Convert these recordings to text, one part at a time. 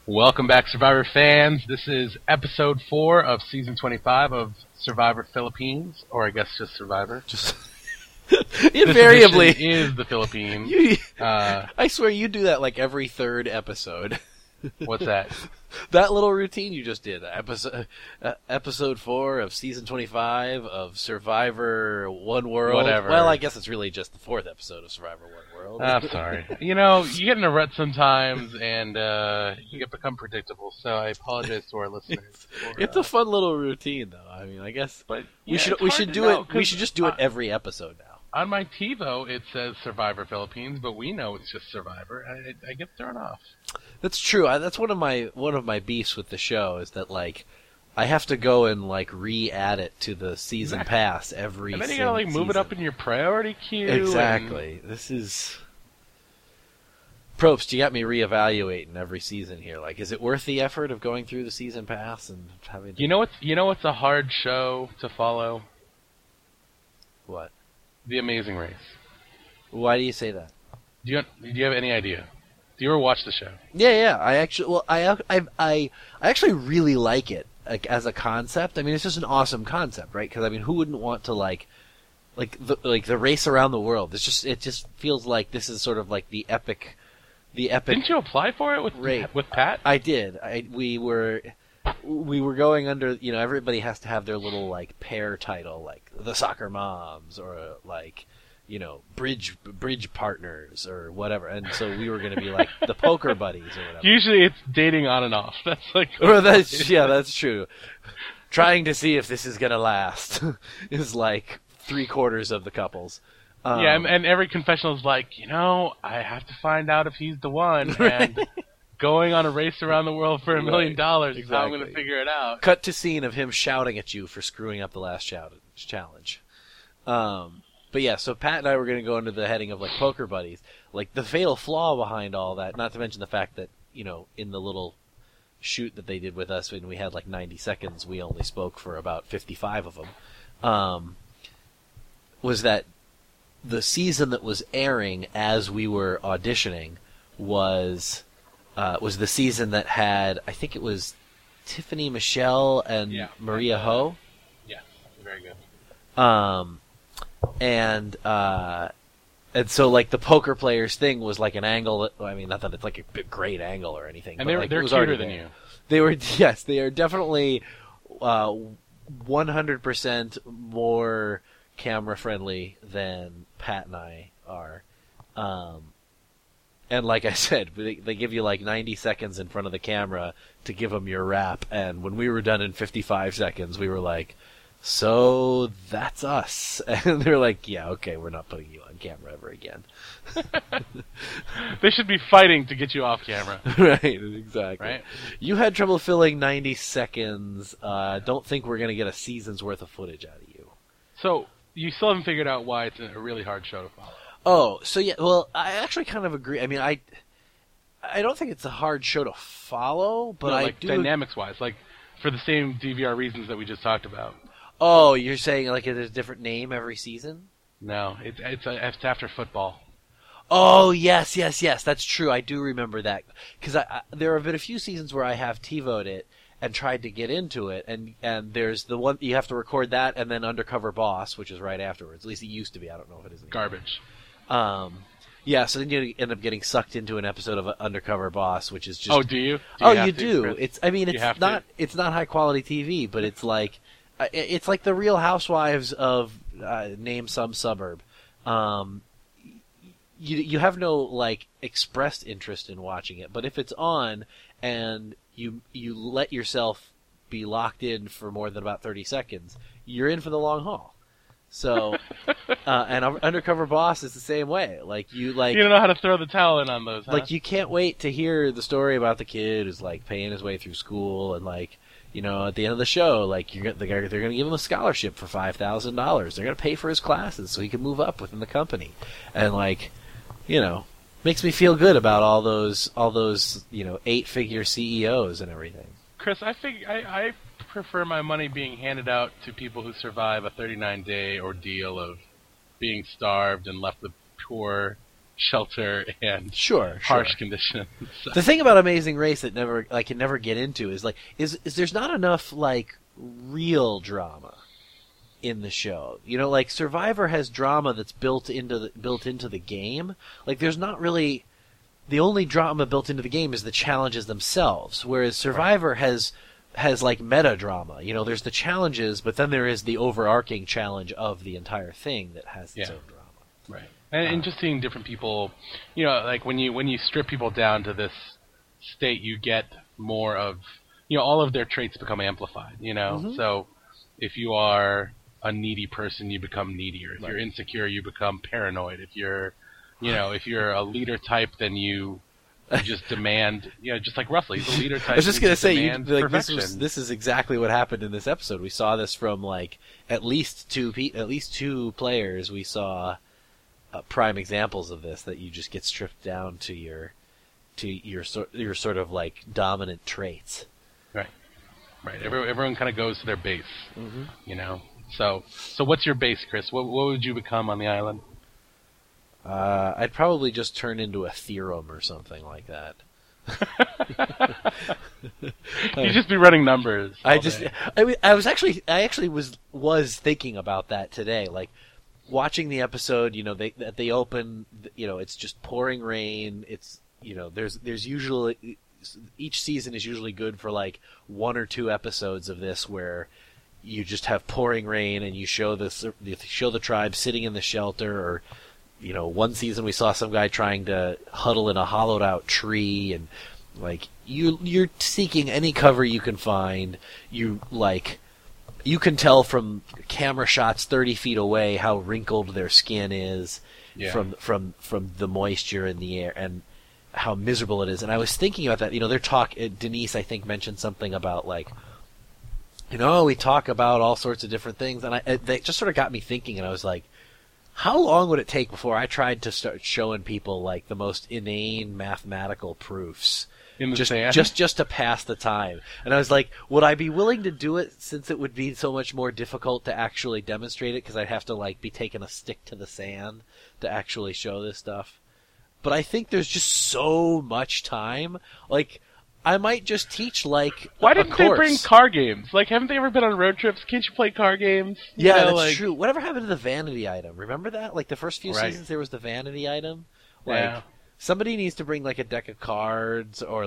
Welcome back, Survivor fans. This is episode 4 of season 25 of Survivor Philippines, or I guess just Survivor. Just invariably this is the Philippines. I swear you do that like every third episode. What's that? That little routine you just did. Episode 4 of season 25 of Survivor One World. Whatever. Well, I guess it's really just the 4th episode of Survivor One World. I'm sorry. You know, you get in a rut sometimes, and you get become predictable. So I apologize to our listeners. It's a fun little routine, though. I mean, I guess, but we should do it. We should just do it every episode now. On my TiVo, it says Survivor Philippines, but we know it's just Survivor. I get thrown off. That's true. That's one of my beefs with the show is that like I have to go and like re-add it to the season pass every. And then you gotta like move it up in your priority queue. Exactly. This is. Probst, you got me reevaluating every season here. Like, is it worth the effort of going through the season pass and having? To... You know what's a hard show to follow? What? The Amazing Race. Why do you say that? Do you have any idea? Do you ever watch the show? Yeah. I actually really like it as a concept. I mean, it's just an awesome concept, right? Because I mean, who wouldn't want to like the race around the world? It just feels like this is sort of like the epic. Didn't you apply for it with Pat? I did. We were going under, you know, everybody has to have their little like pair title, like the Soccer Moms or like, you know, bridge partners or whatever. And so we were going to be like the Poker Buddies or whatever. Usually it's dating on and off. That's like that's true. Trying to see if this is going to last is like 3/4 of the couples. And every confessional is like, you know, I have to find out if he's the one, and going on a race around the world for $1 million is how I'm going to figure it out. Cut to scene of him shouting at you for screwing up the last challenge. But yeah, so Pat and I were going to go into the heading of like Poker Buddies. Like the fatal flaw behind all that, not to mention the fact that, you know, in the little shoot that they did with us when we had like 90 seconds, we only spoke for about 55 of them, was that the season that was airing as we were auditioning was the season that had, I think it was Tiffany Michelle and Maria Ho. Yeah, very good. And so like the poker players thing was like an angle that, I mean, not that it's like a great angle or anything. And but they're cuter than you. They were, yes, they are definitely 100% more camera friendly than Pat and I are. And like I said, they give you like 90 seconds in front of the camera to give them your rap. And when we were done in 55 seconds, we were like, so that's us. And they're like, yeah, okay, we're not putting you on camera ever again. They should be fighting to get you off camera. Right, exactly. Right? You had trouble filling 90 seconds. Don't think we're going to get a season's worth of footage out of you. So, you still haven't figured out why it's a really hard show to follow. Oh, so yeah, well, I actually kind of agree. I mean, I don't think it's a hard show to follow, but I do... dynamics-wise, like, for the same DVR reasons that we just talked about. Oh, you're saying like it's a different name every season? No, it's after football. Oh, yes, that's true. I do remember that. Because there have been a few seasons where I have TiVo'd it and tried to get into it, and there's the one, you have to record that and then Undercover Boss, which is right afterwards. At least it used to be. I don't know if it is anymore. Garbage. Yeah, so then you end up getting sucked into an episode of Undercover Boss, which is just... Oh, do you? You do. Chris? It's not high quality TV, but it's like the Real Housewives of name some suburb. You have no like expressed interest in watching it, but if it's on and you let yourself be locked in for more than about 30 seconds, you're in for the long haul. So, and Undercover Boss is the same way. You don't know how to throw the towel in on those, huh? Like, you can't wait to hear the story about the kid who's like paying his way through school, and like, you know, at the end of the show, like they're going to give him a scholarship for $5,000. They're going to pay for his classes so he can move up within the company, and like, you know, makes me feel good about all those you know 8-figure CEOs and everything. Chris, I prefer my money being handed out to people who survive a 39-day ordeal of being starved and left with poor shelter and sure. harsh conditions. The thing about Amazing Race that I can never get into is there's not enough real drama in the show. Survivor has drama that's built into the game. There's not really, the only drama built into the game is the challenges themselves, whereas Survivor has meta drama. There's the challenges, but then there is the overarching challenge of the entire thing that has its own drama. Right. And just seeing different people, when you strip people down to this state, you get more of, all of their traits become amplified, Mm-hmm. So if you are a needy person, you become needier. If you're insecure, you become paranoid. If you're, if you're a leader type, then you just demand, just like Russell, he's a leader type. I was just going to say, perfection. this is exactly what happened in this episode. We saw this from at least two players. We saw prime examples of this, that you just get stripped down to your sort of dominant traits. Right. Everyone kind of goes to their base. Mm-hmm. So what's your base, Chris? What would you become on the island? I'd probably just turn into a theorem or something like that. You'd just be running numbers. I actually was thinking about that today. Watching the episode, they open, it's just pouring rain. It's, there's usually, each season is usually good for 1 or 2 episodes of this where you just have pouring rain and you show the tribe sitting in the shelter, or one season we saw some guy trying to huddle in a hollowed out tree, and you're seeking any cover you can find. You can tell from camera shots 30 feet away how wrinkled their skin is from the moisture in the air and how miserable it is. And I was thinking about that. Denise, I think, mentioned something about we talk about all sorts of different things, and they just sort of got me thinking. And I was like, how long would it take before I tried to start showing people the most inane mathematical proofs? In the sand? Just to pass the time. And I was like, would I be willing to do it, since it would be so much more difficult to actually demonstrate it, because I'd have to be taking a stick to the sand to actually show this stuff? But I think there's just so much time. I might just teach Why didn't they bring car games? Haven't they ever been on road trips? Can't you play car games? Yeah, that's true. Whatever happened to the vanity item? Remember that? The first few seasons there was the vanity item? Somebody needs to bring a deck of cards, or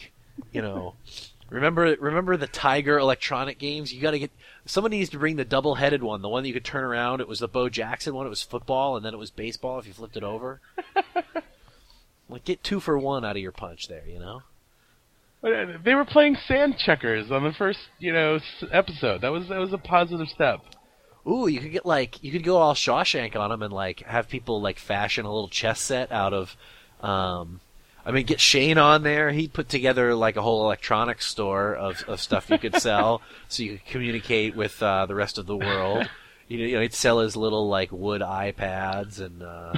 remember the Tiger electronic games? You got to get, somebody needs to bring the double-headed one, the one that you could turn around. It was the Bo Jackson one. It was football, and then it was baseball if you flipped it over. Get 2 for 1 out of your punch there, They were playing sand checkers on the first, episode. That was a positive step. Ooh, you could get you could go all Shawshank on them and have people fashion a little chess set out of, get Shane on there. He'd put together a whole electronics store of stuff you could sell, so you could communicate with the rest of the world. He'd sell his little wood iPads and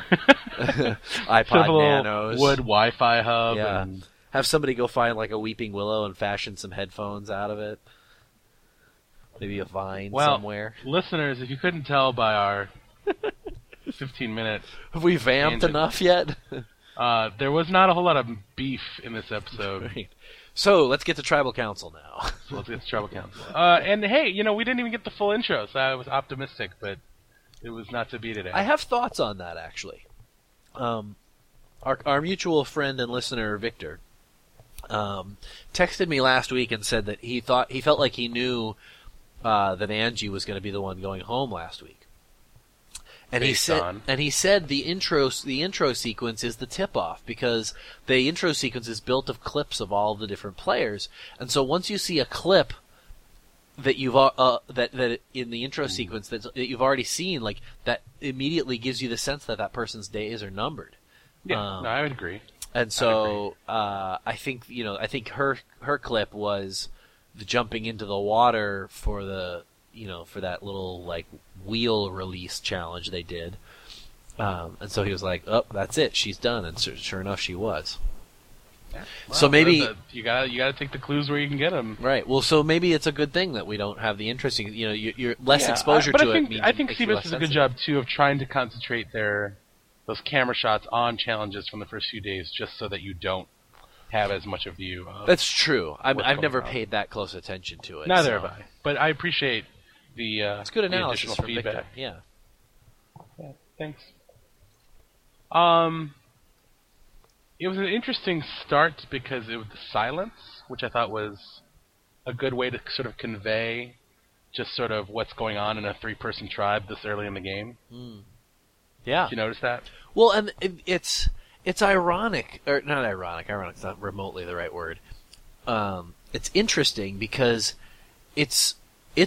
iPod Nanos, wood Wi-Fi hub. Yeah. And have somebody go find a weeping willow and fashion some headphones out of it. Maybe a vine somewhere. Listeners, if you couldn't tell by our 15-minute... Have we vamped enough yet? There was not a whole lot of beef in this episode. Right. So, let's get to Tribal Council now. And hey, we didn't even get the full intro, so I was optimistic, but it was not to be today. I have thoughts on that, actually. Our mutual friend and listener, Victor, texted me last week and said that he felt like he knew that Angie was going to be the one going home last week. And he said the intro sequence is the tip-off, because the intro sequence is built of clips of all the different players, and so once you see a clip that you've that in the intro sequence that you've already seen, that immediately gives you the sense that person's days are numbered. Yeah, I would agree. And so I think her clip was the jumping into the water for for that little wheel release challenge they did. And so he was like, "Oh, that's it. She's done." And sure enough, she was. Yeah. Well, so maybe you gotta take the clues where you can get them. Right. Well, so maybe it's a good thing that we don't have the interesting. You're less exposure to it. I think CBS does a good job too of trying to concentrate their those camera shots on challenges from the first few days, just so that you don't have as much a view of. That's true. I've never on. paid that close attention to it. Neither have I. But I appreciate the it's good analysis the from feedback. Victor. Yeah. Yeah, thanks. It was an interesting start because it was the silence, which I thought was a good way to sort of convey just sort of what's going on in a 3-person tribe this early in the game. Yeah. Did you notice that? Well, and it's ironic, or not ironic. Ironic's not remotely the right word. It's interesting because it's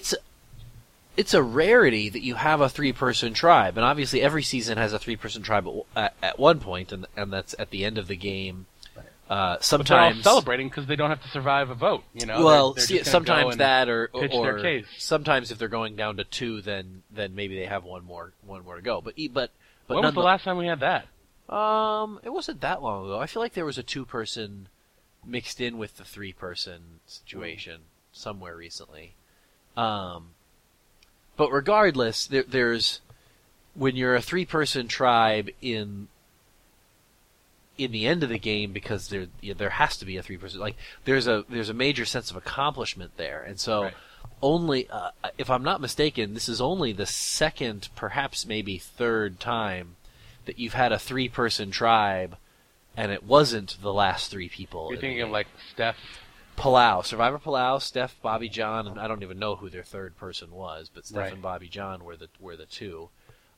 a rarity that you have a 3-person tribe, and obviously every season has a 3-person tribe at one point, and that's at the end of the game. Sometimes but they're all celebrating because they don't have to survive a vote. You know, well, they're just sometimes that, or pitch their case. Sometimes if they're going down to 2, then maybe they have one more to go. But when was the last time we had that? It wasn't that long ago. I feel like there was a 2-person mixed in with the 3-person situation somewhere recently. But regardless, there's when you're a 3-person tribe in the end of the game, because there has to be a 3-person. Like there's a major sense of accomplishment there, and so right. Only if I'm not mistaken, this is only the second, perhaps maybe third time that you've had a 3-person tribe, and it wasn't the last 3 people. You're thinking of like Steph. Palau, Survivor Palau, Steph, Bobby John, and I don't even know who their third person was, but Steph right. and Bobby John were the 2.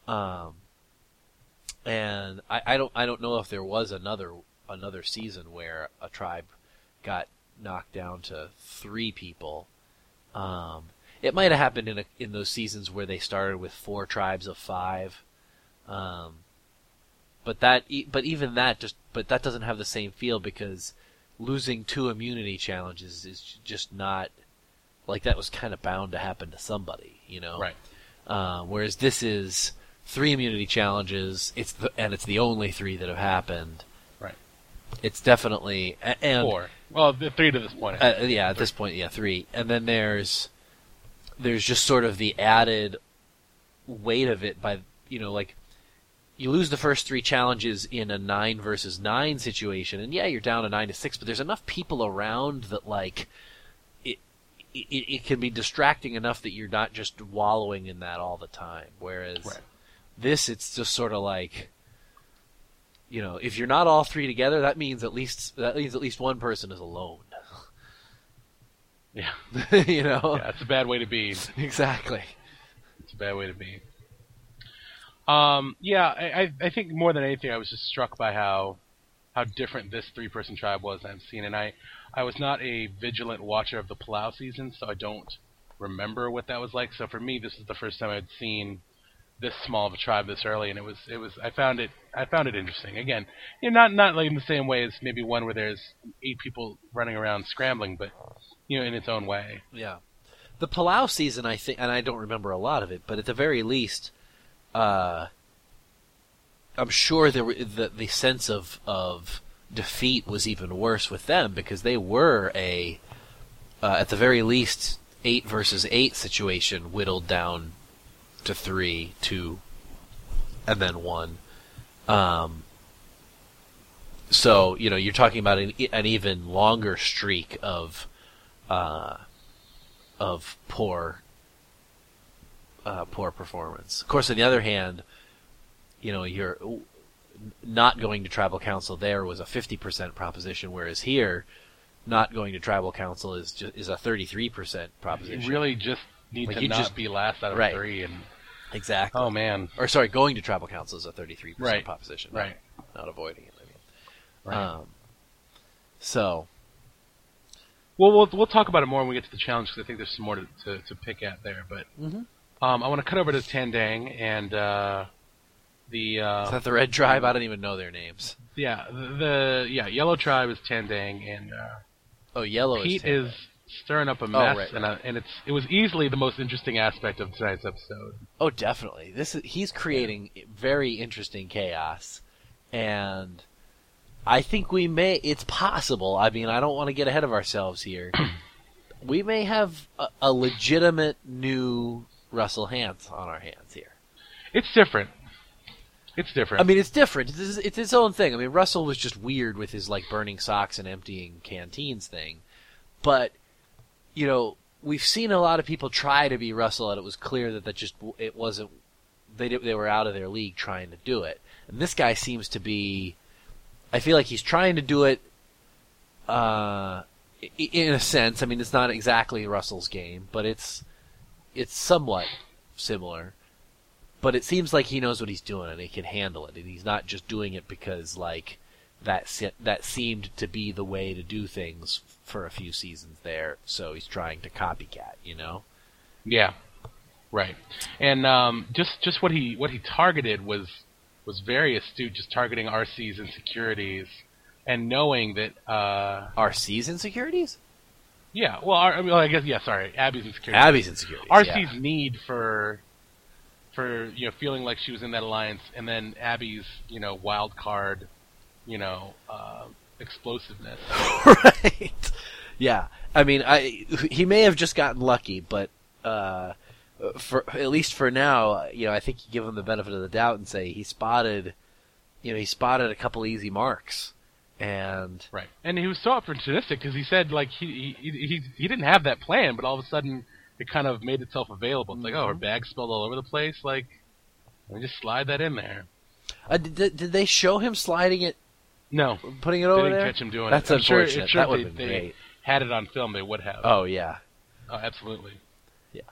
And I don't know if there was another season where a tribe got knocked down to 3 people. It might have happened in those seasons where they started with 4 tribes of 5. But that doesn't have the same feel, because losing 2 immunity challenges is just not, like, that was kind of bound to happen to somebody, you know? Right. Whereas this is 3 immunity challenges, it's the only 3 that have happened. Right. It's definitely... and 4. Well, the 3 to this point. At this point, 3. And then there's just sort of the added weight of it by, like, you lose the first 3 challenges in a 9 versus 9 situation, and you're down to 9-6, but there's enough people around that, like, it can be distracting enough that you're not just wallowing in that all the time. Whereas right. This, it's just sort of like, if you're not all 3 together, that means at least one person is alone. Yeah. Yeah, it's a bad way to be. Exactly. It's a bad way to be. I think more than anything, I was just struck by how different this 3-person tribe was I've seen, and I was not a vigilant watcher of the Palau season, so I don't remember what that was like. So for me, this is the first time I'd seen this small of a tribe this early, and it was I found it interesting. Again, not like in the same way as maybe one where there's 8 people running around scrambling, but in its own way. Yeah, the Palau season, I think, and I don't remember a lot of it, but at the very least, I'm sure the sense of defeat was even worse with them, because they were at the very least 8 versus 8 situation, whittled down to 3, 2, and then 1. So you're talking about an even longer streak of poor performance. Of course, on the other hand, you're not going to tribal council there was a 50% proposition, whereas here, not going to tribal council is a 33% proposition. You really just need to not be last out of right. 3. And exactly. Oh man. Or sorry, going to tribal council is a 33% right. proposition. Right. Not avoiding it. Right. So. Well, we'll talk about it more when we get to the challenge, because I think there's some more to pick at there. But I want to cut over to Tandang and the. Is that the red tribe? I don't even know their names. Yeah, the yellow tribe is Tandang, and yellow Pete is stirring up a mess, right. and it was easily the most interesting aspect of tonight's episode. Oh, definitely. He's creating very interesting chaos, and I think it's possible. I mean, I don't want to get ahead of ourselves here. We may have a legitimate new Russell Hantz on our hands here. It's different. It's different. I mean, it's different. It's its own thing. I mean, Russell was just weird with his like burning socks and emptying canteens thing, but we've seen a lot of people try to be Russell, and it was clear that it wasn't. They were out of their league trying to do it, and this guy seems to be. I feel like he's trying to do it. In a sense, I mean, it's not exactly Russell's game, but it's somewhat similar. But it seems like he knows what he's doing and he can handle it, and he's not just doing it because like that seemed to be the way to do things for a few seasons there. So he's trying to copycat, Yeah, right. And just what he targeted was very astute, just targeting RC's insecurities and knowing that RC's insecurities. Yeah, well, I guess sorry, Abby's insecurities. Abby's insecurities. RC's need for feeling like she was in that alliance, and then Abby's wild card, explosiveness. Right. Yeah. I mean, he may have just gotten lucky, but for at least for now, I think you give him the benefit of the doubt and say he spotted a couple easy marks. And right, and he was so opportunistic because he said like he didn't have that plan, but all of a sudden it kind of made itself available. It's like, oh, her bag's spilled all over the place. Like, let me just slide that in there. Did they show him sliding it? No, putting it over there. Didn't catch him doing That's it. unfortunate. Sure that would if have been they great. Had it on film, they would have. Oh yeah. Oh, absolutely. Yeah.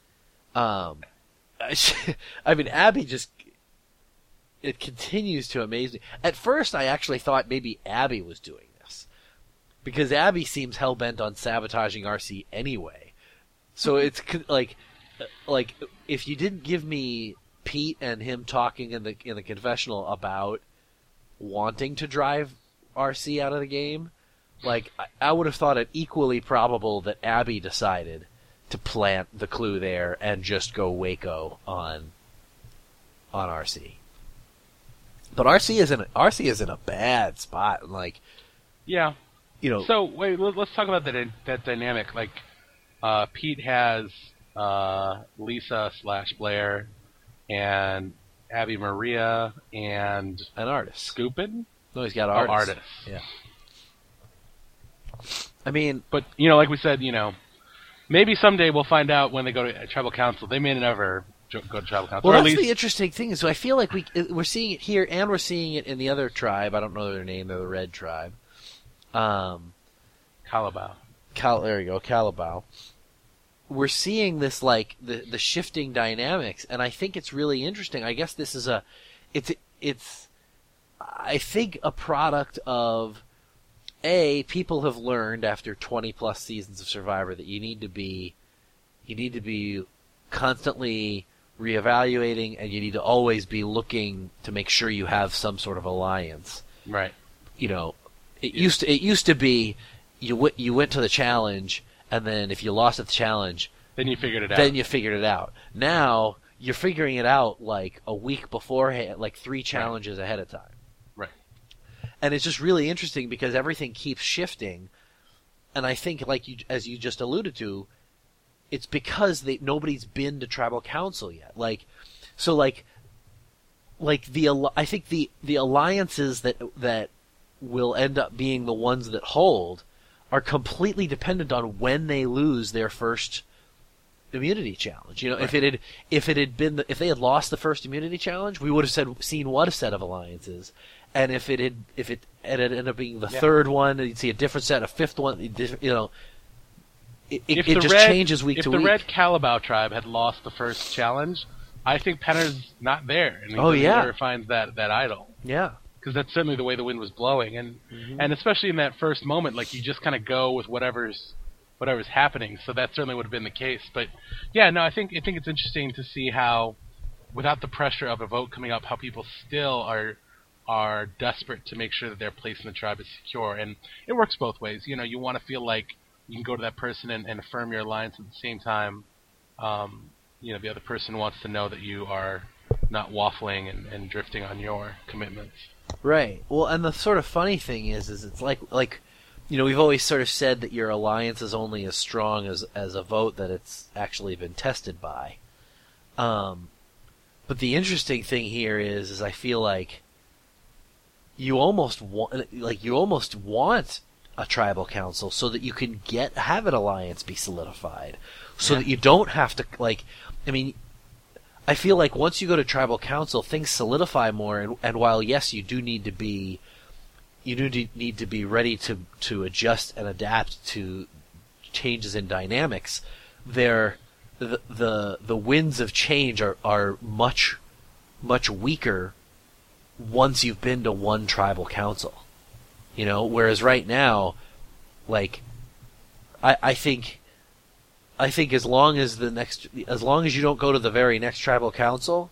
I mean, Abby just. It continues to amaze me. At first, I actually thought maybe Abby was doing this. Because Abby seems hell-bent on sabotaging RC anyway. So it's like if you didn't give me Pete and him talking in the confessional about wanting to drive RC out of the game, like I would have thought it equally probable that Abby decided to plant the clue there and just go Waco on RC. But RC is in a bad spot. Like, yeah, So wait, let's talk about that dynamic. Like, Pete has Lisa / Blair, and Abby Maria, and an artist. Scoopin? No, he's got artists. Artists. Yeah. I mean, but like we said, maybe someday we'll find out when they go to tribal council. They may never go to tribal council. Well, that's the interesting thing. So I feel like we're seeing it here, and we're seeing it in the other tribe. I don't know their name. They're the Red Tribe. Calabao. There you go, Calabao. We're seeing this like the shifting dynamics, and I think it's really interesting. I guess this is it's I think a product of people have learned after 20 plus seasons of Survivor that you need to be constantly reevaluating, and you need to always be looking to make sure you have some sort of alliance. Right. It used to be you went to the challenge, and then if you lost at the challenge, then you figured it out. Now you're figuring it out like a week beforehand, like 3 challenges ahead of time. Right. And it's just really interesting because everything keeps shifting, and I think as you just alluded to, it's because nobody's been to tribal council yet. I think the alliances that will end up being the ones that hold are completely dependent on when they lose their first immunity challenge. Right. If they had lost the first immunity challenge, we would have seen one set of alliances, and if it ended up being the third one, you'd see a different set, a fifth one. It just changes week to week. If the Red Calabao tribe had lost the first challenge, I think Penner's not there, and he never finds that idol. Yeah, because that's certainly the way the wind was blowing, and especially in that first moment, like you just kind of go with whatever's happening. So that certainly would have been the case. But yeah, no, I think it's interesting to see how, without the pressure of a vote coming up, how people still are desperate to make sure that their place in the tribe is secure, and it works both ways. You want to feel like you can go to that person and affirm your alliance at the same time. The other person wants to know that you are not waffling and drifting on your commitments. Right. Well, and the sort of funny thing is it's like we've always sort of said that your alliance is only as strong as a vote that it's actually been tested by. But But the interesting thing here is I feel like you almost want a tribal council so that you can have an alliance be solidified, so that you don't have to I feel like once you go to tribal council, things solidify more, and while yes, you do need to be ready to adjust and adapt to changes in dynamics. The winds of change are much weaker once you've been to one tribal council. Whereas right now, like, I think as long as you don't go to the very next tribal council,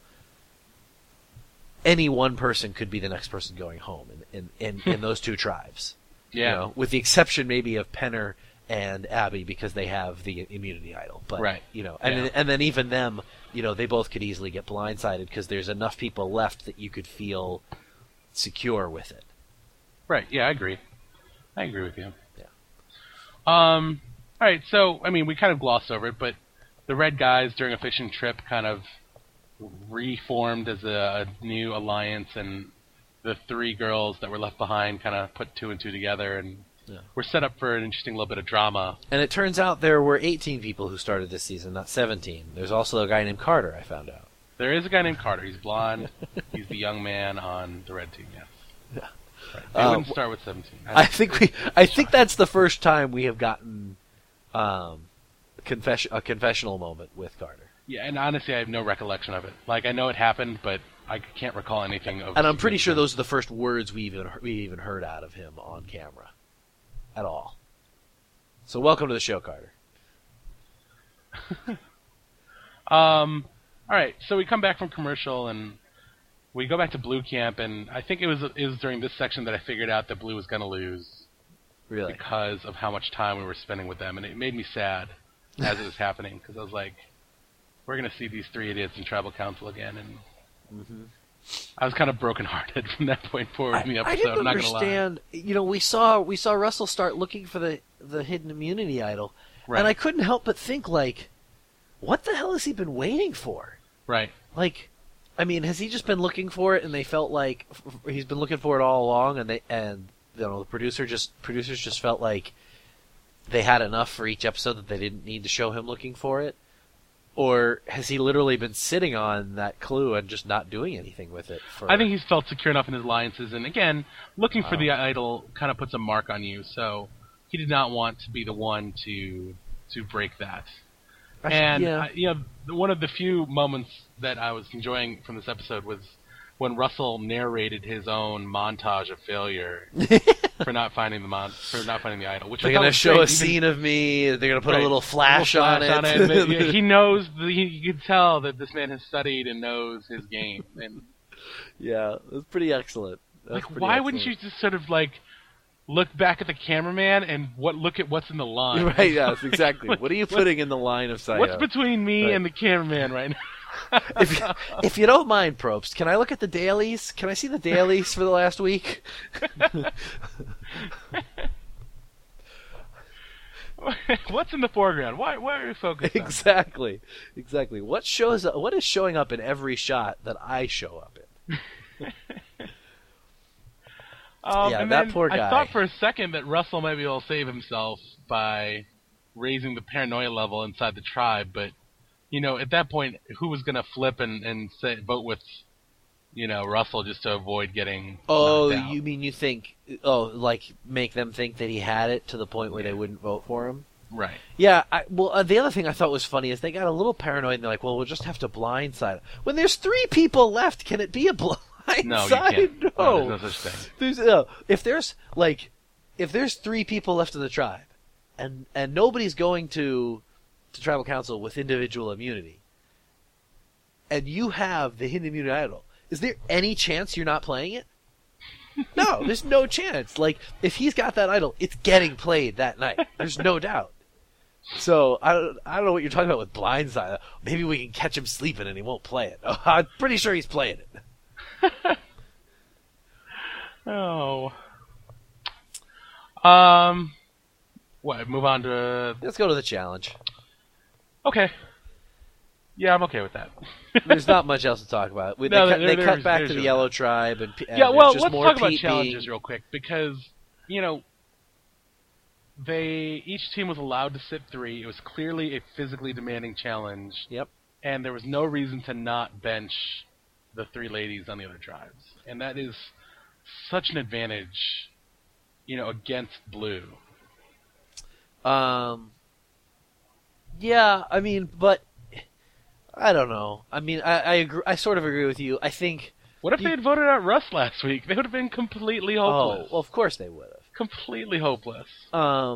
any one person could be the next person going home in those two tribes. Yeah. With the exception maybe of Penner and Abby because they have the immunity idol. But, right. And then even them, they both could easily get blindsided because there's enough people left that you could feel secure with it. Right. Yeah, I agree with you. Yeah. All right. So, we kind of glossed over it, but the Red Guys during a fishing trip kind of reformed as a new alliance, and the three girls that were left behind kind of put two and two together, and we're set up for an interesting little bit of drama. And it turns out there were 18 people who started this season, not 17. There's also a guy named Carter, I found out. There is a guy named Carter. He's blonde. He's the young man on the red team, yes. Yeah. Right. They wouldn't start with 17. I think that's the first time we have gotten a confessional moment with Carter. Yeah, and honestly, I have no recollection of it. Like, I know it happened, but I can't recall anything of it. And I'm pretty sure those are the first words we even heard out of him on camera. At all. So welcome to the show, Carter. All right, so we come back from commercial, and we go back to Blue Camp, and I think it was during this section that I figured out that Blue was going to lose. Really? Because of how much time we were spending with them, and it made me sad as it was happening, because I was like, we're going to see these three idiots in tribal council again, and I was kind of brokenhearted from that point forward in the episode. I didn't I'm not understand. We saw Russell start looking for the hidden immunity idol, right. And I couldn't help but think, like, what the hell has he been waiting for? Right. Like, has he just been looking for it, and they felt like he's been looking for it all along, and the producers just felt like they had enough for each episode that they didn't need to show him looking for it? Or has he literally been sitting on that clue and just not doing anything with it? I think he's felt secure enough in his alliances, and again, looking for the idol kind of puts a mark on you, so he did not want to be the one to break that. One of the few moments that I was enjoying from this episode was when Russell narrated his own montage of failure for not finding the idol. Which they're going to show a scene of me. They're going to put a little flash on it. He knows. You can tell that this man has studied and knows his game. And yeah, it was pretty excellent. Why wouldn't you just sort of like look back at the cameraman and look at what's in the line? Right. Yes. Exactly. What are you putting in the line of sight? What's between me and the cameraman right now? If you don't mind, Probst, can I look at the dailies? Can I see the dailies for the last week? What's in the foreground? Why are you focused on? Exactly. What is showing up in every shot that I show up in? That poor guy. I thought for a second that Russell might be able to save himself by raising the paranoia level inside the tribe, but at that point, who was going to flip and vote with, Russell just to avoid getting knocked out? You mean you think, like make them think that he had it to the point where they wouldn't vote for him? Right. Yeah, the other thing I thought was funny is they got a little paranoid and they're like, well, we'll just have to blindside him. When there's 3 people left, can it be a blindside? No, you can't. No. There's no such thing. If there's 3 people left in the tribe and nobody's going to tribal council with individual immunity, and you have the hidden immunity idol, is there any chance you're not playing it? No, there's no chance. Like, if he's got that idol, it's getting played that night. There's no doubt. So, I don't know what you're talking about with blindside. Maybe we can catch him sleeping and he won't play it. Oh, I'm pretty sure he's playing it. Oh. What, move on to... Let's go to the challenge. Okay. Yeah, I'm okay with that. There's not much else to talk about. They cut back to the Yellow Tribe, and yeah. Well, just let's more talk about TP. challenges real quick because each team was allowed to sit 3. It was clearly a physically demanding challenge. Yep. And there was no reason to not bench the 3 ladies on the other tribes, and that is such an advantage, against blue. Yeah, I mean, but I don't know. I mean, I agree. I sort of agree with you. I think. What if they had voted out Russ last week? They would have been completely hopeless. Oh, well, of course they would have. Completely hopeless. But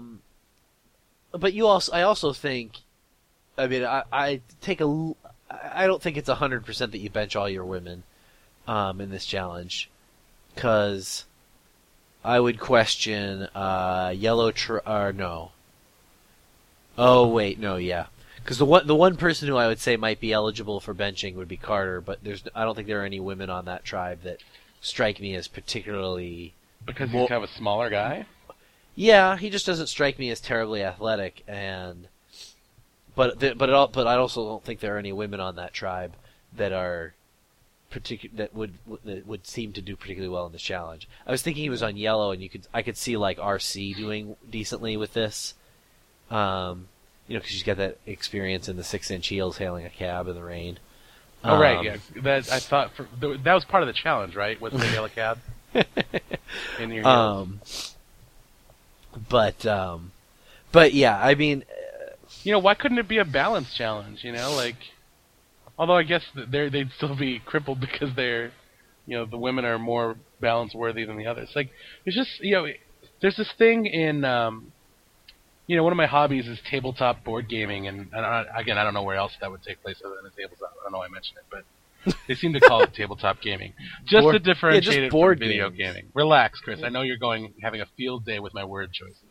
I also think. I mean, I don't think it's 100% that you bench all your women, in this challenge, because I would question no. Oh wait, no, yeah, because the one person who I would say might be eligible for benching would be Carter, but I don't think there are any women on that tribe that strike me as particularly. Because he's kind of a smaller guy. Yeah, he just doesn't strike me as terribly athletic, but I also don't think there are any women on that tribe that are that would seem to do particularly well in this challenge. I was thinking he was on Yellow, and I could see like RC doing decently with this, because she's got that experience in the 6-inch heels hailing a cab in the rain. Oh right, yeah. That I thought that was part of the challenge, right? Was the hail a cab in your heels? But yeah, I mean. Why couldn't it be a balance challenge? Although I guess they'd still be crippled because the women are more balance worthy than the others. It's just there's this thing in one of my hobbies is tabletop board gaming, and again I don't know where else that would take place other than a tabletop. I don't know why I mentioned it, but they seem to call it tabletop gaming just to differentiate it from video gaming. Relax, Chris. I know you're having a field day with my word choices.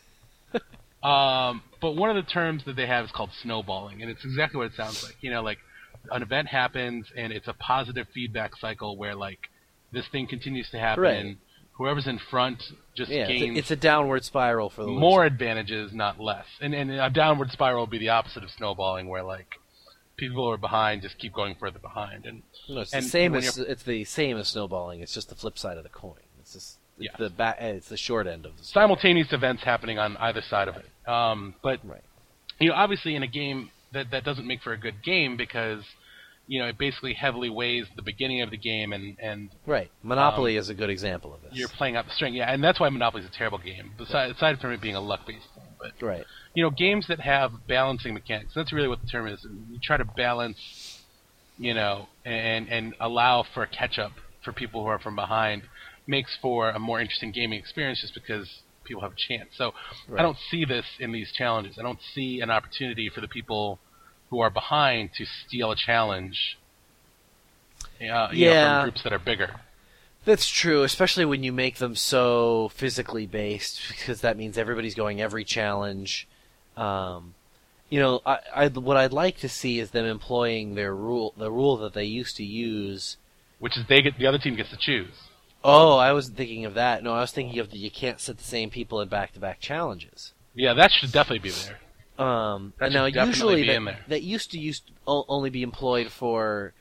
But one of the terms that they have is called snowballing, and it's exactly what it sounds like. An event happens, and it's a positive feedback cycle where, this thing continues to happen, right. and whoever's in front just gains... It's a downward spiral for the more advantages, not less. And a downward spiral would be the opposite of snowballing, where, people who are behind just keep going further behind. It's the same as snowballing. It's just the flip side of the coin. It's just... It's the short end of the story. Simultaneous events happening on either side of it. But obviously in a game that doesn't make for a good game because it basically heavily weighs the beginning of the game and right. Monopoly is a good example of this. You're playing out the string, and that's why Monopoly is a terrible game. Aside from it being a luck-based thing, but right. Games that have balancing mechanics. That's really what the term is. You try to balance, and allow for a catch-up for people who are from behind. Makes for a more interesting gaming experience just because people have a chance. So right. I don't see this in these challenges. I don't see an opportunity for the people who are behind to steal a challenge from groups that are bigger. That's true, especially when you make them so physically based, because that means everybody's going every challenge. What I'd like to see is them employing the rule that they used to use, which is the other team gets to choose. Oh, I wasn't thinking of that. No, I was thinking of you can't set the same people in back-to-back challenges. Yeah, that should definitely be there. Now, usually that used to only be employed for,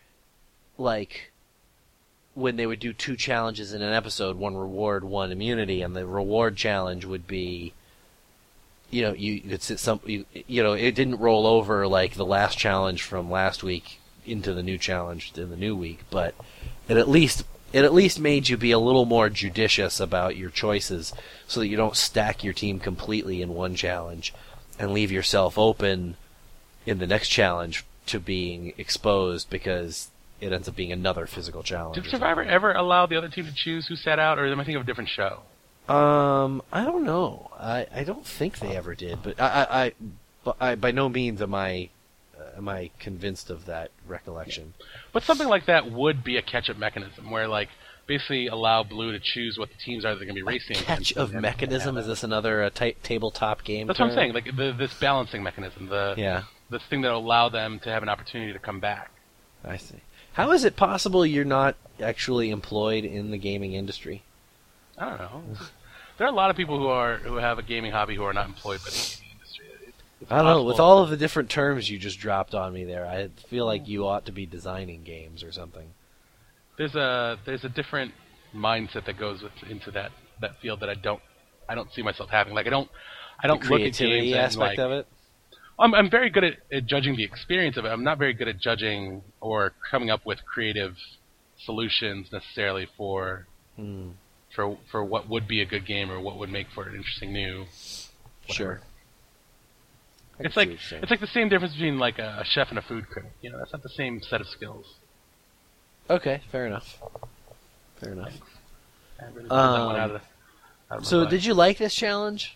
when they would do 2 challenges in an episode, 1 reward, 1 immunity, and the reward challenge would be, you could sit it didn't roll over like the last challenge from last week into the new challenge in the new week, but it at least made you be a little more judicious about your choices so that you don't stack your team completely in one challenge and leave yourself open in the next challenge to being exposed because it ends up being another physical challenge. Did Survivor ever allow the other team to choose who sat out, or am I thinking of a different show? I don't know. I don't think they ever did, but I by no means am I convinced of that recollection. But something like that would be a catch-up mechanism, where basically allow Blue to choose what the teams are they're going to be racing. Catch-up mechanism? Is this another tabletop game? That's term? What I'm saying. This balancing mechanism. This thing that will allow them to have an opportunity to come back. I see. How is it possible you're not actually employed in the gaming industry? I don't know. There are a lot of people who have a gaming hobby who are not employed by the gaming industry. I don't know. With all of the different terms you just dropped on me there, I feel like you ought to be designing games or something. There's a different mindset that goes into that field that I don't see myself having. Like I don't look at creativity games aspect and, of it. I'm very good at judging the experience of it. I'm not very good at judging or coming up with creative solutions necessarily for what would be a good game or what would make for an interesting new. Sure. It's like the same difference between like a chef and a food critic. You know, that's not the same set of skills. Okay, fair enough. I really pulled that one out of my butt. Did you like this challenge?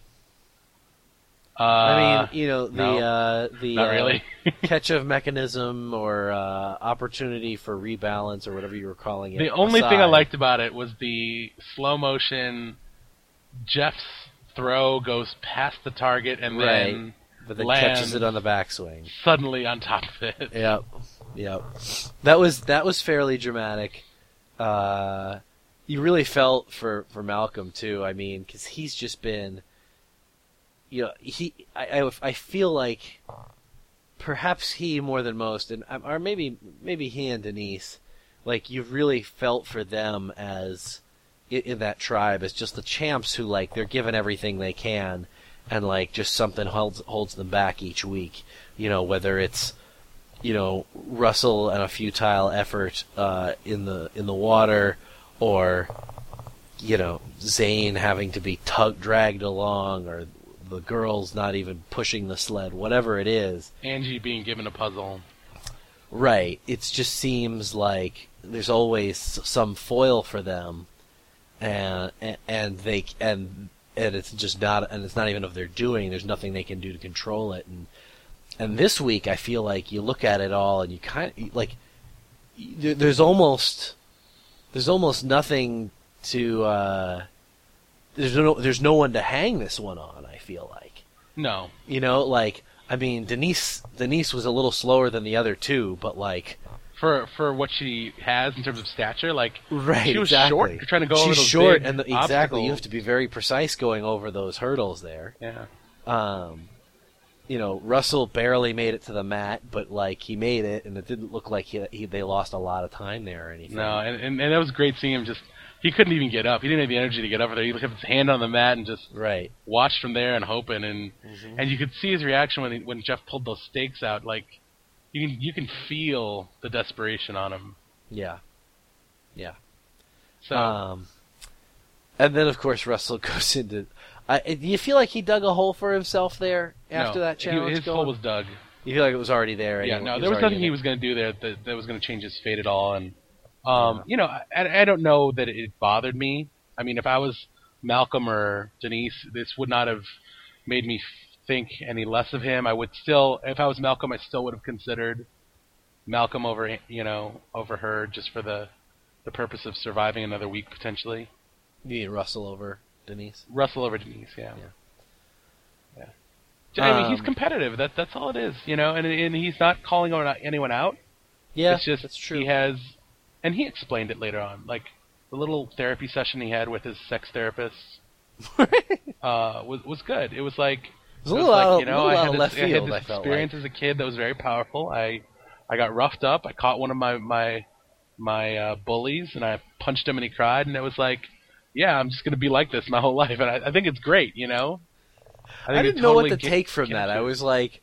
No, the not really. catch of mechanism or opportunity for rebalance or whatever you were calling it. The only thing I liked about it was the slow motion. Jeff's throw goes past the target and then catches it on the backswing. Suddenly on top of it. Yep. That was fairly dramatic. You really felt for Malcolm too. I mean, because he's just been. I feel like perhaps he more than most, or maybe he and Denise, like you've really felt for them as in that tribe as just the champs who like they're giving everything they can, and like just something holds them back each week. Whether it's Russell and a futile effort in the water, or Zane having to be dragged along, or the girls not even pushing the sled, whatever it is. Angie being given a puzzle. Right. It just seems like there's always some foil for them, and it's just not, and it's not even of their doing. There's nothing they can do to control it. And this week, I feel like you look at it all, and you kind of like there's almost nothing to. There's no one to hang this one on, I feel like. No. Denise was a little slower than the other two, but like for what she has in terms of stature, like right, she was exactly. short. You're trying to go over those short, big and exactly. obstacles. You have to be very precise going over those hurdles there. Yeah. Russell barely made it to the mat, but like he made it, and it didn't look like they lost a lot of time there or anything. No, and that was great seeing him just. He couldn't even get up. He didn't have the energy to get up there. He kept his hand on the mat and just watched from there and hoping. And you could see his reaction when Jeff pulled those stakes out. Like you can feel the desperation on him. Yeah. So. And then of course Russell goes into. Do you feel like he dug a hole for himself there after that challenge? His hole was dug. You feel like it was already there? Yeah. No, there was nothing he was going to do there that was going to change his fate at all. And. I don't know that it bothered me. I mean, if I was Malcolm or Denise, this would not have made me think any less of him. I would still, if I was Malcolm, I still would have considered Malcolm over her just for the purpose of surviving another week potentially. You mean Russell over Denise? Russell over Denise, yeah. I mean, he's competitive. That's all it is, and he's not calling anyone out. Yeah, it's just that's true. He has. And he explained it later on, like the little therapy session he had with his sex therapist was good. It was like I had this field, experience as a kid that was very powerful. I got roughed up. I caught one of my bullies and I punched him and he cried. And it was like, yeah, I'm just gonna be like this my whole life. And I think it's great, I didn't know what to take from that. I was like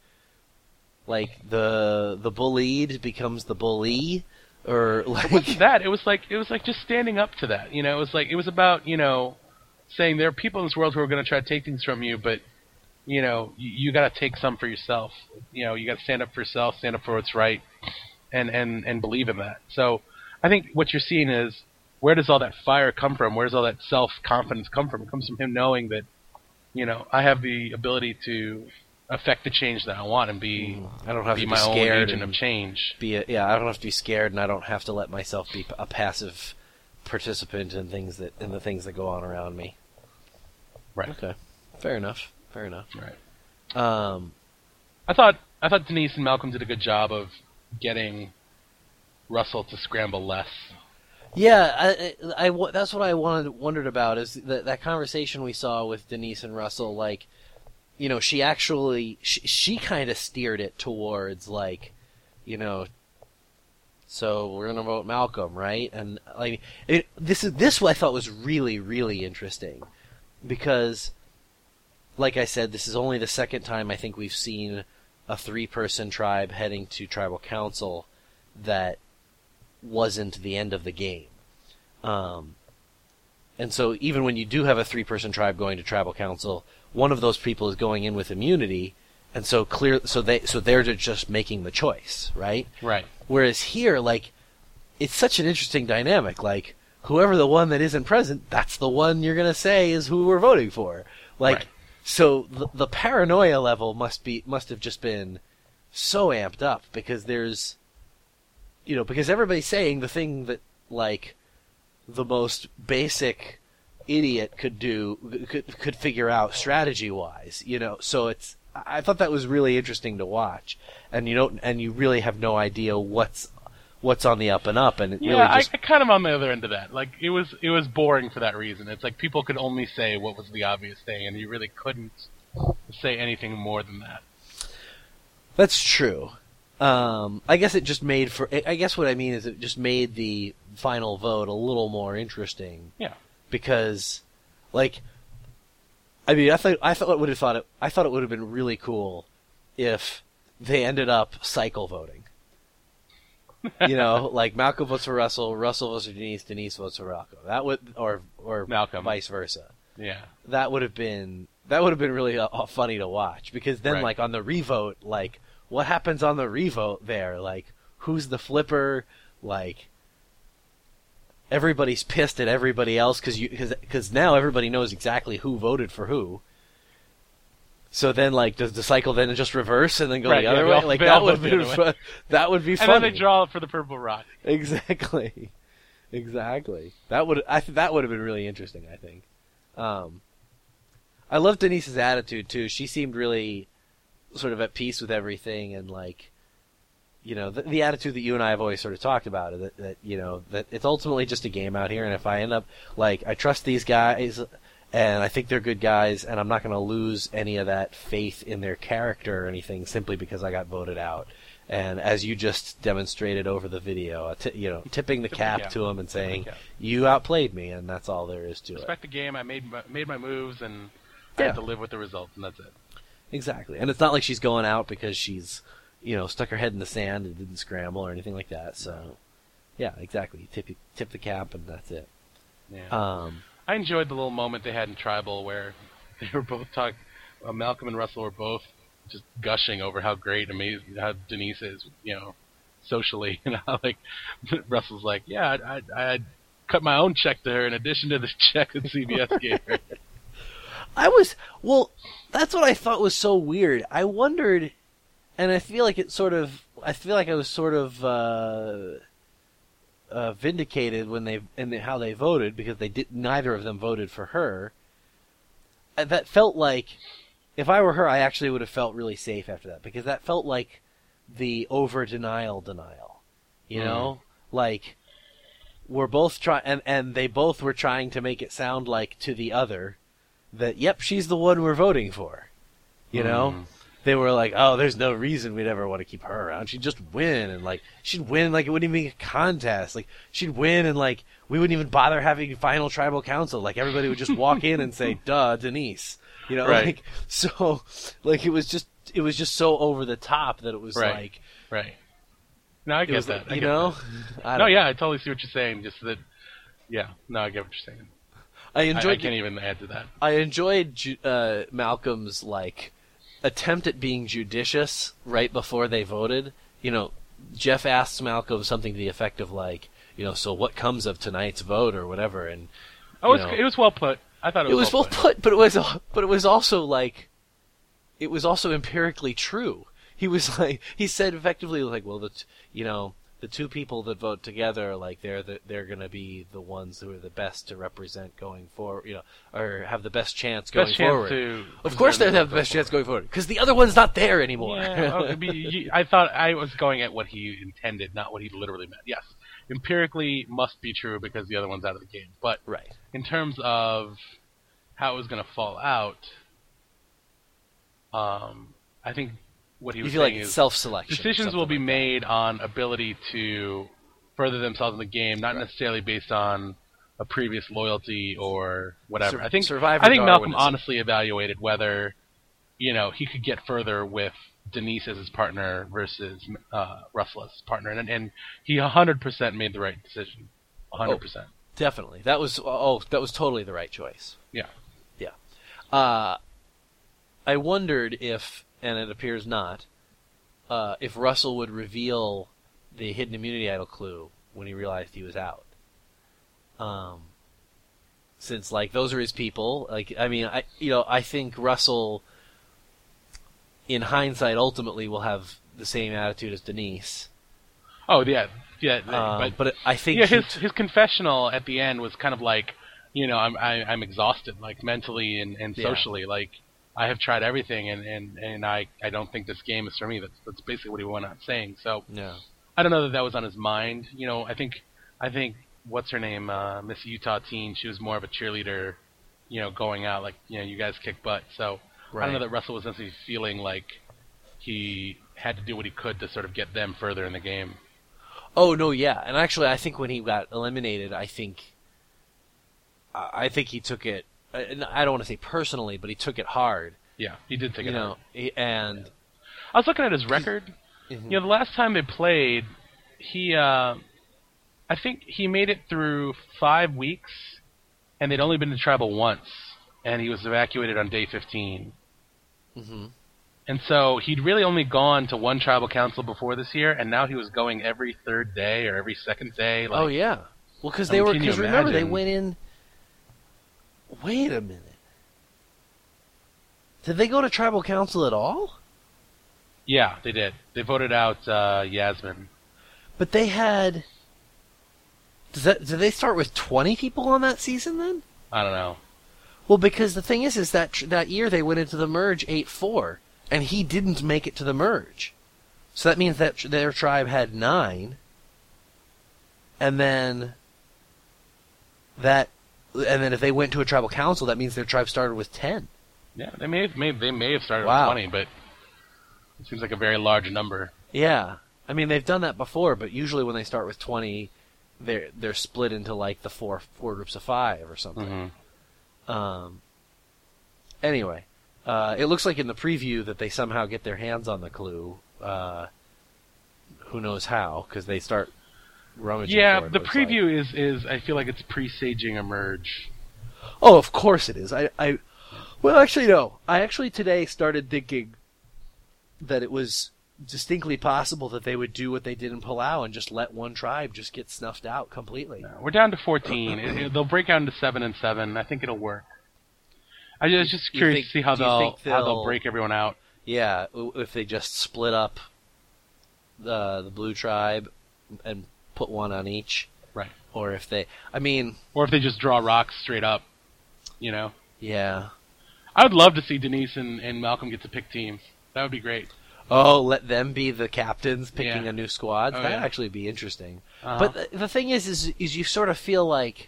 the bullied becomes the bully. Or like it wasn't that. It was like just standing up to that. It was about saying there are people in this world who are going to try to take things from you, but you got to take some for yourself. You got to stand up for yourself, stand up for what's right, and believe in that. So I think what you're seeing is where does all that fire come from? Where does all that self confidence come from? It comes from him knowing that I have the ability to affect the change that I want and be. I don't have to be my scared own agent of change. I don't have to be scared, and I don't have to let myself be a passive participant in the things that go on around me. Right. Okay. Fair enough. Right. I thought Denise and Malcolm did a good job of getting Russell to scramble less. Yeah, that's what I wondered about is that conversation we saw with Denise and Russell. Like, she actually she kind of steered it towards like, so we're gonna vote Malcolm, right? And like this I thought was really, really interesting because, like I said, this is only the second time I think we've seen a 3-person tribe heading to tribal council that wasn't the end of the game. And so even when you do have a 3-person tribe going to tribal council, one of those people is going in with immunity, and so they're just making the choice, right? Right. Whereas here, like, it's such an interesting dynamic. Like, whoever the one that isn't present, that's the one you're gonna say is who we're voting for. Like, right. So the paranoia level must have just been so amped up because there's, because everybody's saying the thing that like the most basic idiot could figure out strategy wise, So I thought that was really interesting to watch, and you really have no idea what's on the up and up, and I kind of on the other end of that. Like it was boring for that reason. It's like people could only say what was the obvious thing, and you really couldn't say anything more than that. That's true. I guess it just made I guess what I mean is it just made the final vote a little more interesting. Yeah. Because, like, I mean, I thought it would have been really cool if they ended up cycle voting. Like Malcolm votes for Russell votes for Denise votes for Rocco. That would, or Malcolm, vice versa. Yeah. That would have been really funny to watch because then, like, on the revote, like, what happens on the revote there? Like, who's the flipper? Like, everybody's pissed at everybody else because now everybody knows exactly who voted for who. So then, like, does the cycle then just reverse and then go the other way? Like, that would be fun. That would be funny. And then they draw for the purple rock. Exactly. That would have been really interesting, I think. I love Denise's attitude too. She seemed really sort of at peace with everything, and like, the attitude that you and I have always sort of talked about, that it's ultimately just a game out here, and if I end up, like, I trust these guys, and I think they're good guys, and I'm not going to lose any of that faith in their character or anything simply because I got voted out. And as you just demonstrated over the video, tipping the cap to them and saying, you outplayed me, and that's all there is to it. Respect the game, I made my moves, and I have to live with the results, and that's it. Exactly. And it's not like she's going out because she's, stuck her head in the sand and didn't scramble or anything like that. So, yeah, exactly. Tip the cap and that's it. Yeah. I enjoyed the little moment they had in Tribal where they were both talking. Malcolm and Russell were both just gushing over how great, amazing, how Denise is, socially. And how, like, Russell's like, yeah, I cut my own check to her in addition to the check that CBS gave her. That's what I thought was so weird. I wondered, and I feel like I was sort of vindicated in how they voted because neither of them voted for her. That felt like, if I were her, I actually would have felt really safe after that because that felt like the over denial, like we're both trying, and they both were trying to make it sound like to the other that, yep, she's the one we're voting for. They were like, oh, there's no reason we'd ever want to keep her around. She'd just win, and like she'd win like it wouldn't even be a contest. Like she'd win, and like we wouldn't even bother having final tribal council. Like everybody would just walk in and say, "Duh, Denise." Right. Like so, like it was just so over the top that it was like, right. No, I get that. I totally see what you're saying. Just that, yeah. No, I get what you're saying. I can't even add to that. I enjoyed Malcolm's like attempt at being judicious right before they voted. Jeff asks Malcolm something to the effect of like, so what comes of tonight's vote or whatever, and it was well put. I thought it was well put, but it was also like, it was also empirically true. He was like, he said effectively like, well, the two people that vote together, like they're going to be the ones who are the best to represent going forward, or have the best chance going forward. Of course, they have the best chance going forward because the other one's not there anymore. Yeah, I thought I was going at what he intended, not what he literally meant. Yes, empirically must be true because the other one's out of the game. But in terms of how it was going to fall out, I think what he You was feel saying like it's is self-selection. decisions will something be like made on ability to further themselves in the game, not necessarily based on a previous loyalty or whatever. Survivor I think Malcolm Darwinism. honestly evaluated whether he could get further with Denise as his partner versus Russell as his partner, and he 100% made the right decision. 100%. that. Definitely. That was totally the right choice. Yeah. Yeah. I wondered if, and it appears not, if Russell would reveal the hidden immunity idol clue when he realized he was out. Since those are his people, I think Russell, in hindsight, ultimately will have the same attitude as Denise. Oh yeah. But I think his confessional at the end was kind of like, I'm exhausted, mentally and socially. I have tried everything, and I don't think this game is for me. That's basically what he went on saying. So yeah. I don't know that was on his mind. I think what's her name, Miss Utah Teen, she was more of a cheerleader, going out you guys kick butt. So Right. I don't know that Russell was necessarily feeling like he had to do what he could to sort of get them further in the game. Oh no, yeah, and actually, I think when he got eliminated, I think he took it. I don't want to say personally, but he took it hard. Yeah, he did take it hard. And I was looking at his record. Mhm. The last time they played, I think he made it through 5 weeks, and they'd only been to tribal once, and he was evacuated on day 15. Mm-hmm. And so he'd really only gone to one tribal council before this year, and now he was going every third day or every second day. Oh yeah, well because can you remember they imagine? went in. Wait a minute. Did they go to tribal council at all? Yeah, they did. They voted out Yasmin. But they had. Did they start with 20 people on that season then? I don't know. Well, because the thing is that year they went into the merge 8-4, and he didn't make it to the merge. So that means that their tribe had 9, and then if they went to a tribal council, that means their tribe started with 10. Yeah, they may have started Wow. with 20, but it seems like a very large number. Yeah, I mean they've done that before, but usually when they start with 20, they're split into the four groups of 5 or something. Mm-hmm. Anyway, it looks like in the preview that they somehow get their hands on the clue. Who knows how? Because they start rummaging. Yeah, for it, the it looks preview like. is I feel like it's presaging a merge. Oh, of course it is. Well, actually, no. I actually today started thinking that it was distinctly possible that they would do what they did in Palau and just let one tribe just get snuffed out completely. No, we're down to 14. They'll break out into 7 and 7. I think it'll work. I was just curious to see how they'll break everyone out. Yeah, if they just split up the blue tribe and put one on each. Right. Or if they just draw rocks straight up, Yeah. I would love to see Denise and Malcolm get to pick teams. That would be great. Oh, let them be the captains picking Yeah. a new squad? Oh, That'd yeah. actually be interesting. Uh-huh. But the thing is you sort of feel like...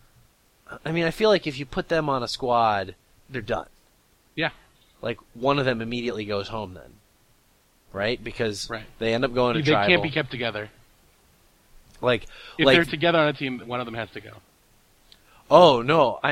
I feel like if you put them on a squad, they're done. Yeah. One of them immediately goes home then. Right? Because Right. they end up going to They tribal. can't be kept together. If If they're together on a team, one of them has to go. Oh, no.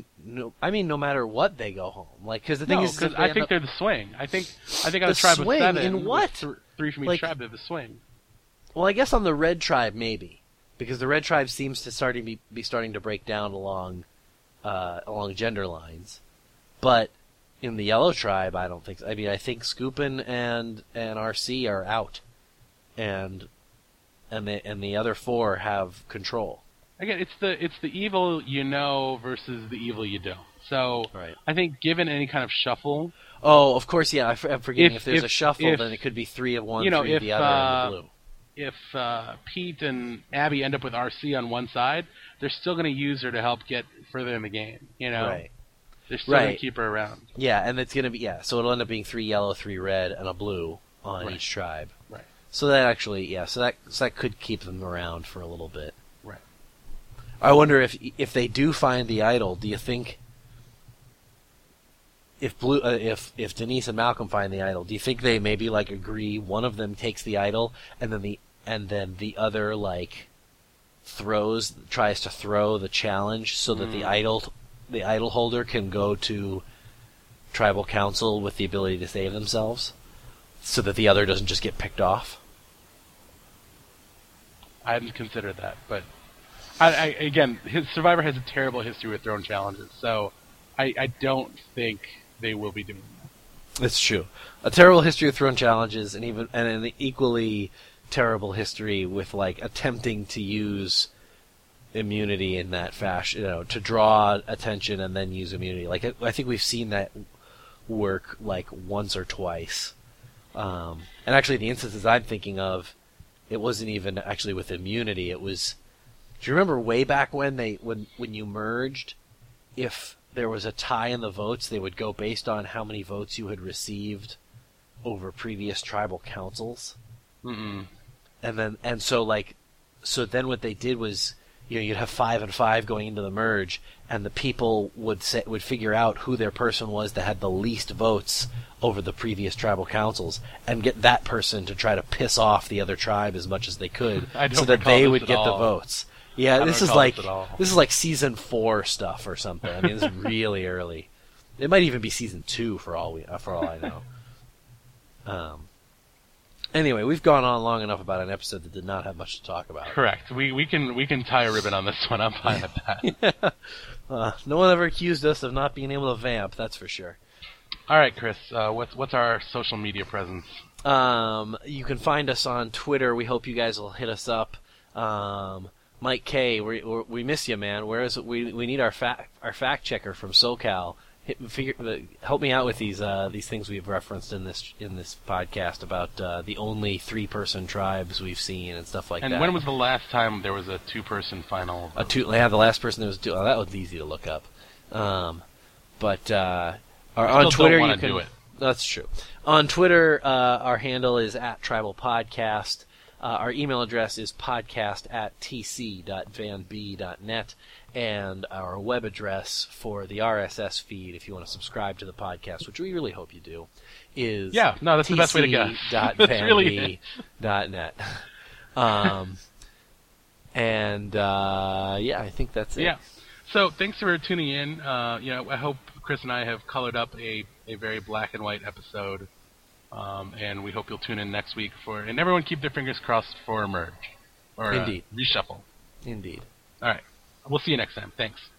No matter what, they go home. Because the thing is... because I think they're the swing. I think on The a tribe swing? of 7, In what? with 3 from each tribe, they're the swing. Well, I guess on the red tribe, maybe. Because the red tribe seems to be starting to break down along gender lines. But in the yellow tribe, I don't think so. I think Scoopin and RC are out. And the other 4 have control. Again, it's the evil you know versus the evil you don't. So Right. I think given any kind of shuffle, Oh, of course, yeah. I'm forgetting if there's a shuffle, if- then it could be 3 of one, 3 if of the other, and the blue. if Pete and Abby end up with RC on one side, they're still going to use her to help get further in the game. Right. They're still going Right. to keep her around. Yeah, and it's going to be, so it'll end up being 3 yellow, 3 red, and a blue on Right. each tribe. Right. So that actually, so that could keep them around for a little bit. Right. I wonder if they do find the idol, do you think if Denise and Malcolm find the idol, do you think they maybe like agree one of them takes the idol and then the other like tries to throw the challenge so that the idol holder can go to tribal council with the ability to save themselves, so that the other doesn't just get picked off? I hadn't considered that, but again, Survivor has a terrible history with throwing challenges, so I don't think they will be doing that. It's true. A terrible history with throwing challenges, and an equally terrible history with like attempting to use immunity in that fashion, to draw attention and then use immunity. Like I think we've seen that work like once or twice. And actually, the instances I'm thinking of, it wasn't even actually with immunity. It was. Do you remember way back when when you merged, if there was a tie in the votes, they would go based on how many votes you had received over previous tribal councils. Mm-mm. So then what they did was, you'd have 5 and 5 going into the merge, and the people would figure out who their person was that had the least votes over the previous tribal councils, and get that person to try to piss off the other tribe as much as they could, so that they would get the votes. Yeah, this is like season 4 stuff or something. I mean, this is really early. It might even be season 2 for all I know. Anyway, we've gone on long enough about an episode that did not have much to talk about. Correct. We can tie a ribbon on this one. I'm fine with that. No one ever accused us of not being able to vamp, that's for sure. All right, Chris. What's our social media presence? You can find us on Twitter. We hope you guys will hit us up. Mike K, we miss you, man. Where is it? We need our fact checker from SoCal. Help me out with these things we've referenced in this podcast about the only 3-person tribes we've seen and stuff like that. And when was the last time there was a 2-person final? The last person there was 2. Oh, that was easy to look up. On Twitter you can do it. That's true. On Twitter, our handle is @TribalPodcast. Our email address is podcast@tc.vanb.net, and our web address for the RSS feed, if you want to subscribe to the podcast, which we really hope you do, is that's the best way to go. tc.vanb.net. I think that's it. Yeah. So thanks for tuning in. I hope Chris and I have colored up a very black and white episode. And we hope you'll tune in next week and everyone keep their fingers crossed for a merge. Or Indeed. Reshuffle. Indeed. All right. We'll see you next time. Thanks.